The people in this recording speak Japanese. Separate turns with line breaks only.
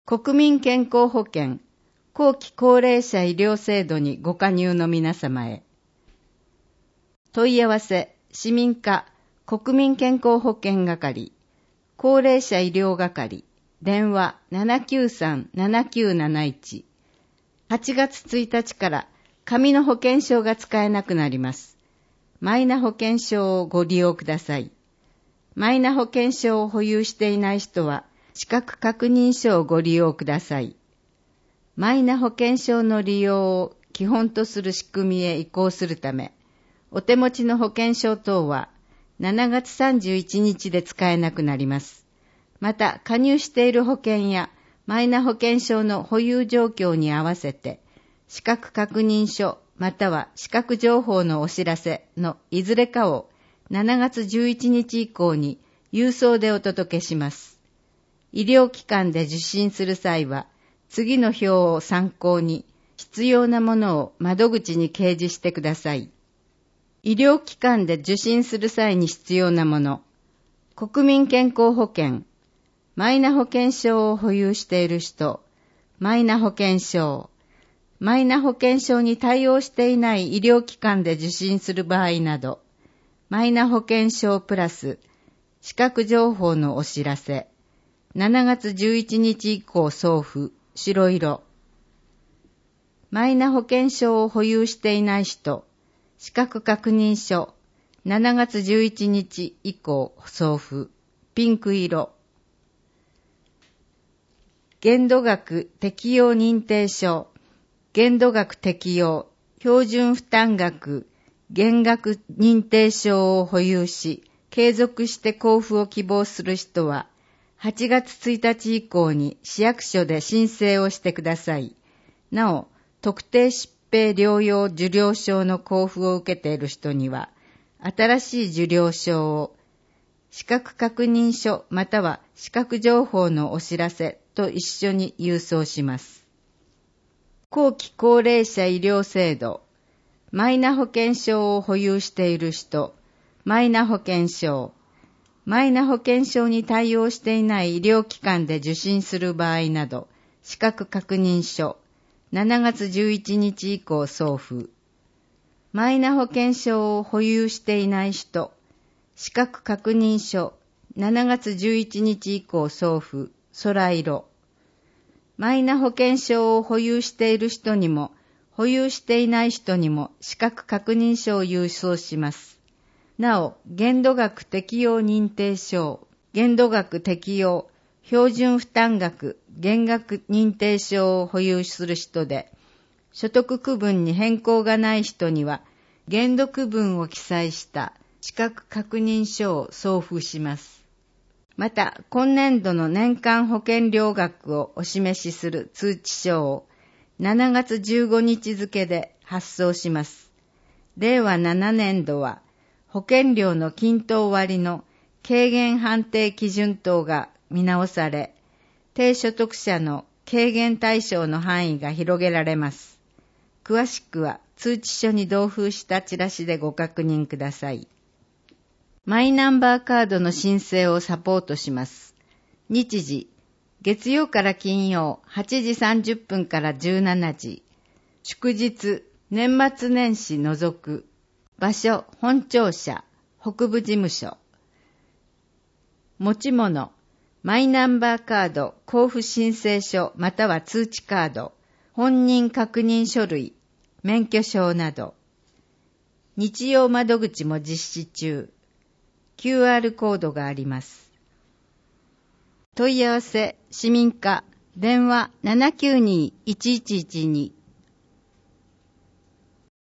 国民健康保険後期高齢者医療制度にご加入の皆様へ。問い合わせ市民課国民健康保険係高齢者医療係電話 793-7971。 8月1日から紙の保険証が使えなくなります。マイナ保険証をご利用ください。マイナ保険証を保有していない人は資格確認書をご利用ください。マイナ保険証の利用を基本とする仕組みへ移行するため、お手持ちの保険証等は7月31日で使えなくなります。また、加入している保険やマイナ保険証の保有状況に合わせて、資格確認書または資格情報のお知らせのいずれかを7月11日以降に郵送でお届けします。医療機関で受診する際は、次の表を参考に必要なものを窓口に掲示してください。医療機関で受診する際に必要なもの、国民健康保険、マイナ保険証を保有している人、マイナ保険証、マイナ保険証に対応していない医療機関で受診する場合など、マイナ保険証プラス資格情報のお知らせ、7月11日以降送付、白色。マイナ保険証を保有していない人、資格確認書、7月11日以降送付、ピンク色。限度額適用認定書、限度額適用、標準負担額、減額認定証を保有し、継続して交付を希望する人は、8月1日以降に市役所で申請をしてください。なお、特定疾病療養受領証の交付を受けている人には、新しい受領証を、資格確認書または資格情報のお知らせと一緒に郵送します。後期高齢者医療制度、マイナ保険証を保有している人、マイナ保険証、マイナ保険証に対応していない医療機関で受診する場合など、資格確認書、7月11日以降送付。マイナ保険証を保有していない人、資格確認書、7月11日以降送付、空色。マイナ保険証を保有している人にも、保有していない人にも資格確認書を郵送します。なお、限度額適用認定証、限度額適用、標準負担額、減額認定証を保有する人で、所得区分に変更がない人には、限度区分を記載した資格確認書を送付します。また、今年度の年間保険料額をお示しする通知書を7月15日付で発送します。令和7年度は、保険料の均等割の軽減判定基準等が見直され、低所得者の軽減対象の範囲が広げられます。詳しくは通知書に同封したチラシでご確認ください。マイナンバーカードの申請をサポートします。日時、月曜から金曜8時30分から17時。祝日、年末年始除く。場所、本庁舎、北部事務所。持ち物、マイナンバーカード、交付申請書または通知カード、本人確認書類、免許証など。日曜窓口も実施中。QR コードがあります。問い合わせ、市民課、電話 792-1112